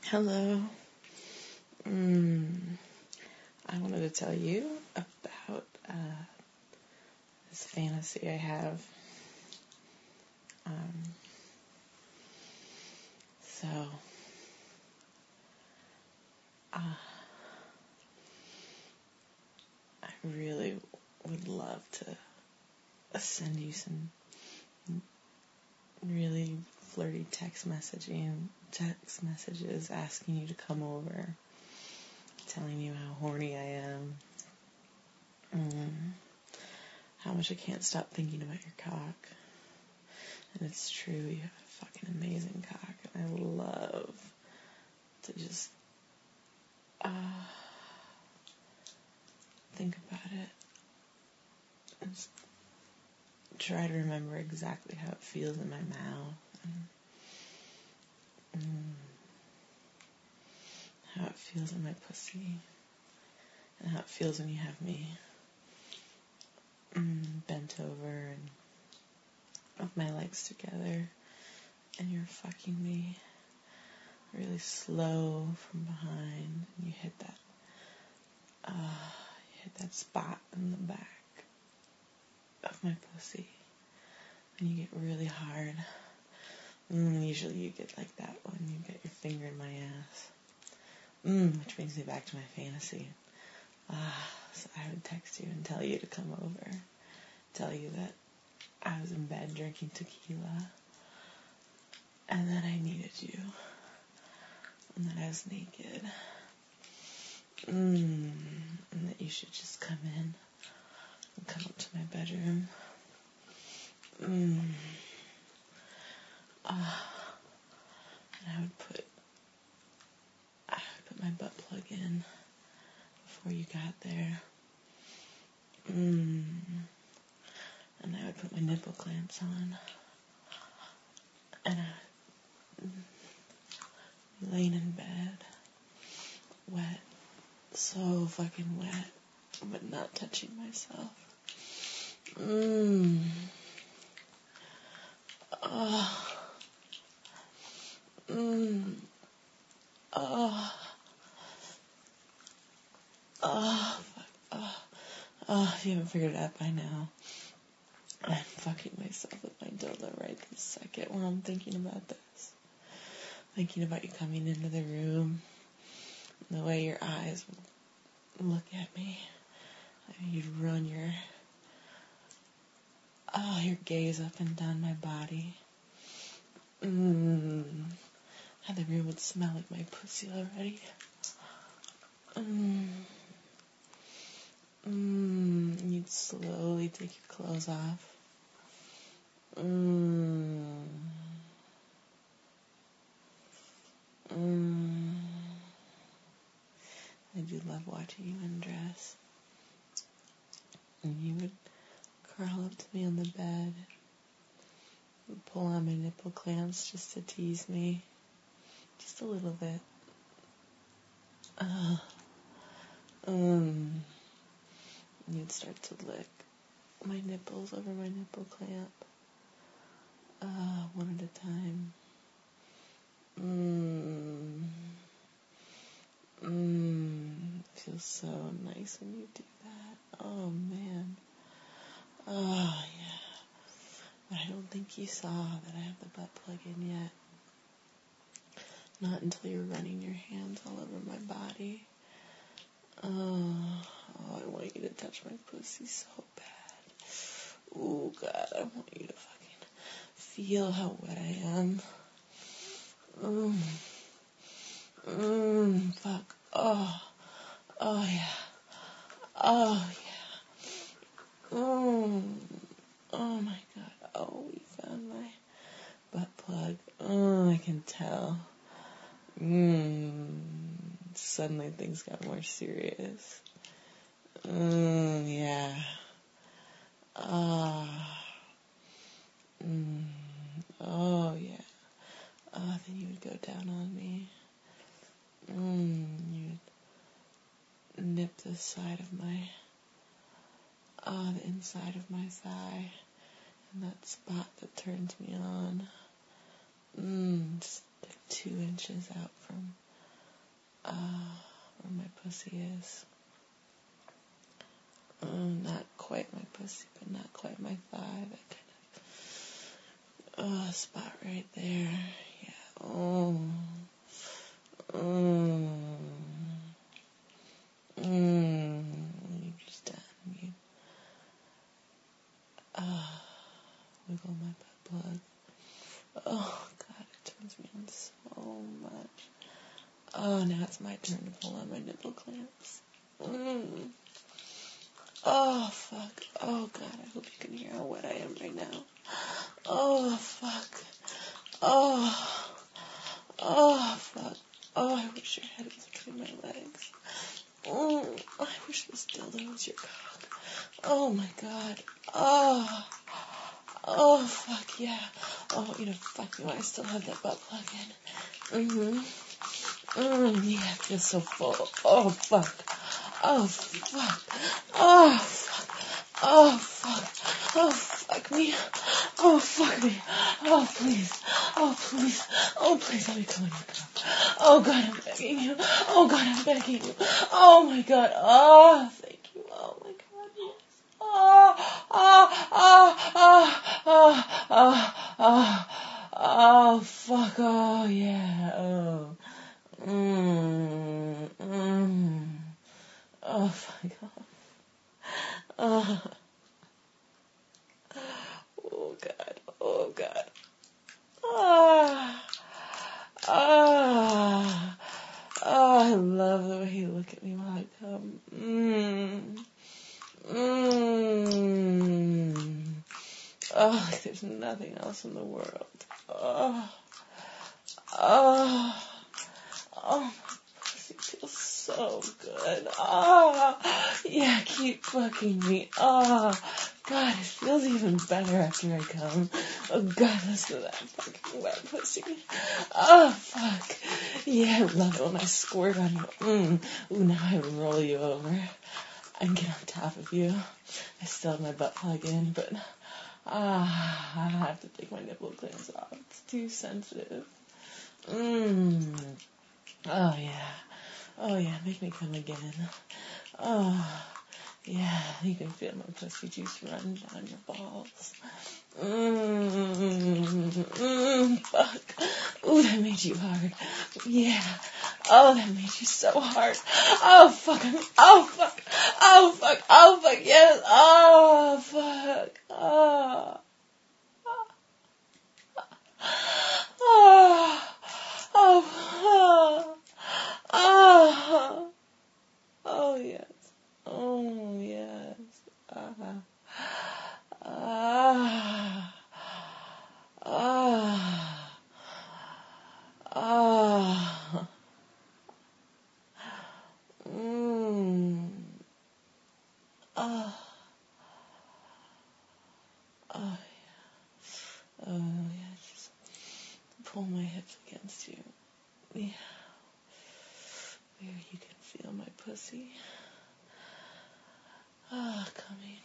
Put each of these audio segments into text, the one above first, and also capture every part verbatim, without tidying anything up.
Hello. Mm, I wanted to tell you about uh, this fantasy I have. Um, so, uh, I really would love to send you some really flirty text messaging, text messages asking you to come over, telling you how horny I am, mm, how much I can't stop thinking about your cock. And it's true, you have a fucking amazing cock, and I love to just uh, think about it and just try to remember exactly how it feels in my mouth and mm, how it feels in my pussy and how it feels when you have me mm, bent over and with my legs together and you're fucking me really slow from behind and you hit that uh, you hit that spot in the back of my pussy and you get really hard. Mm, usually you get like that when you get your finger in my ass. Mm, which brings me back to my fantasy. Ah, so I would text you and tell you to come over. Tell you that I was in bed drinking tequila. And that I needed you. And that I was naked. Mm, and that you should just come in and come up to my bedroom. Mm. Ah. And I would put I would put my butt plug in before you got there. Mm. And I would put my nipple clamps on. And I would be laying in bed, wet, so fucking wet, but not touching myself. Mmm. Oh. Mmm. Oh. Oh. Oh. Oh, if you haven't figured it out by now, I'm fucking myself with my dildo right this second while I'm thinking about this. Thinking about you coming into the room, the way your eyes would look at me. You'd run your, oh, your gaze up and down my body. Mmm. How the room would smell like my pussy already. Mmm. Mmm. You'd slowly take your clothes off. Mmm. Mmm. I do love watching you undress. And you would curl up to me on the bed. Pull on my nipple clamps just to tease me. Just a little bit. Uh, um, you'd start to lick my nipples over my nipple clamp. Uh, one at a time. Mmm. Mmm. Feels so nice when you do that. Oh, man. Oh, yeah. But I don't think you saw that I have the butt plug in yet. Not until you're running your hands all over my body. Oh, oh, I want you to touch my pussy so bad. Oh, God, I want you to fucking feel how wet I am. Mmm. Mmm, fuck. Oh, oh, yeah. Oh, yeah. Mmm. Oh, my God. Oh, we found my butt plug. Oh, I can tell. Mmm. Suddenly things got more serious. Mmm, yeah. Ah. Mmm. Oh, yeah. Ah, then you would go down on me. Mmm. You'd nip the side of my, ah, the inside of my thigh. And that spot that turns me on. Mmm. Just like two inches out from uh, where my pussy is. Uh, not quite my pussy, but not quite my thigh. That kind of uh, spot right there. Yeah. Oh. Mmm. Mmm. You just done. You. Uh, wiggle my butt plug. Oh God, it turns me on so much. Oh, now it's my turn to pull on my nipple clamps. Mm. Oh, fuck. Oh, God, I hope you can hear how wet I am right now. Oh, fuck. Oh. Oh, fuck. Oh, I wish your head was between my legs. Oh, I wish this dildo was your cock. Oh, my God. Oh. Oh, fuck, yeah. Oh, you know, fuck me when I still have that butt plug in. Mm-hmm. Mmm, yeah, it feels so full. Oh, fuck. Oh, fuck. Oh, fuck. Oh, fuck. Oh, fuck me. Oh, fuck me. Oh, please. Oh, please. Oh, please let me come in your cup. Oh, God, I'm begging you. Oh, God, I'm begging you. Oh, my God. Oh, thank you. Oh, my God, yes. Oh, oh, oh, oh, oh, oh, oh, oh, fuck. Oh, yeah. Oh. Mmm. Mmm. Oh, my God. Oh. Oh, God. Oh, God. Ah. Ah. Oh, I love the way you look at me while I come. Mmm. Mmm. Oh, like there's nothing else in the world. Oh. Oh. Oh, my pussy feels so good. Oh, yeah, keep fucking me. Oh, God, it feels even better after I come. Oh, God, listen to that fucking wet pussy. Oh, fuck. Yeah, I love it when I squirt on you. Mm. Ooh, now I roll you over and get on top of you. I still have my butt plug in, but ah, I have to take my nipple clamps off. It's too sensitive. Mmm. Oh, yeah. Oh, yeah, make me come again. Oh, yeah, you can feel my pussy juice run down your balls. Mmm, mmm, fuck. Ooh, that made you hard. Yeah. Oh, that made you so hard. Oh, fuck. Oh, fuck. Oh, fuck. Oh, fuck. Yes. Oh, fuck. Oh. Oh. Oh. Oh. Oh. Oh, yes. Oh, yes. Ah. Ah. Ah. Ah. Mmm. Ah. Oh, yeah. Oh, yeah. Just pull my hips against you. Yeah. Where you can feel my pussy. Ah, coming.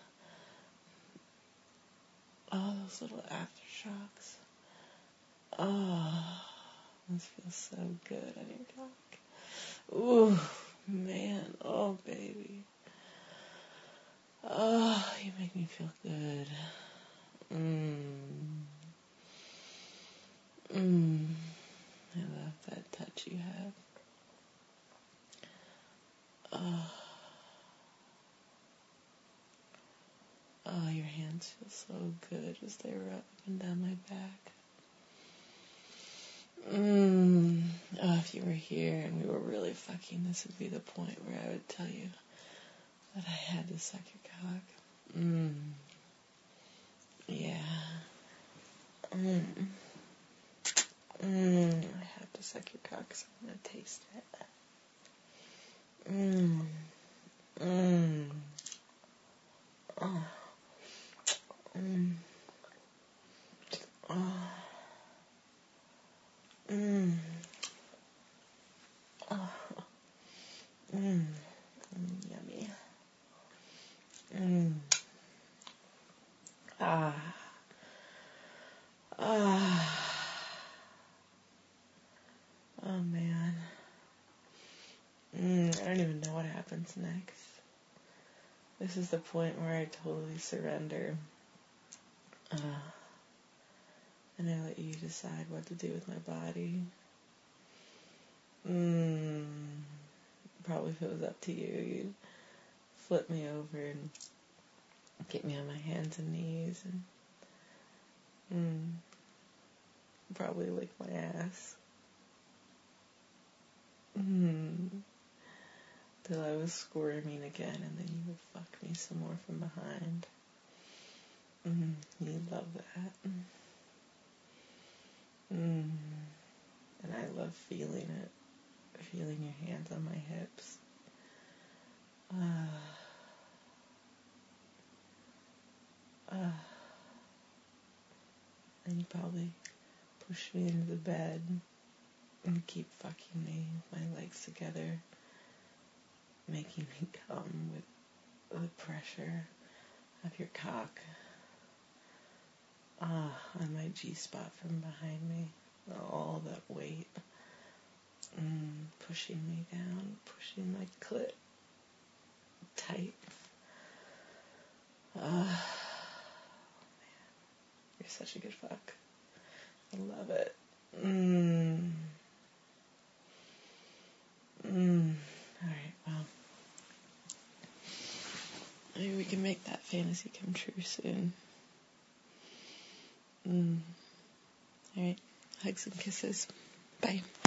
Oh, those little aftershocks. Oh, this feels so good on your cock. Ooh, man. Oh, baby. Oh, you make me feel good. Mmm. Mmm. I love that touch you have. Oh. Oh, your hands feel so good as they rub up and down my back. Mmm. Oh, if you were here and we were really fucking, this would be the point where I would tell you that I had to suck your cock. Mmm. Yeah. Mmm. Mmm. I have to suck your cock, so I'm gonna taste it. Mmm. Mmm. Oh. Mmm. Oh. Mmm. Oh. Mmm. Mm, yummy. Mmm. Ah. Ah. Oh, man. happens next. This is the point where I totally surrender. Uh, and I let you decide what to do with my body. Mm, probably if it was up to you, you'd flip me over and get me on my hands and knees and mm, probably lick my ass. Mm, till I was squirming again, and then you would fuck me some more from behind. Mm, you love that. Mm, and I love feeling it. Feeling your hands on my hips. Uh, uh, and you probably push me into the bed and keep fucking me with my legs together, making me come with the pressure of your cock ah, on my G-spot from behind me. All that weight. Mm, pushing me down, pushing my clit tight. Ah, uh, man, you're such a good fuck. I love it. Mmm. Mmm. Alright, well. Maybe we can make that fantasy come true soon. Mmm. Alright. Hugs and kisses. Bye.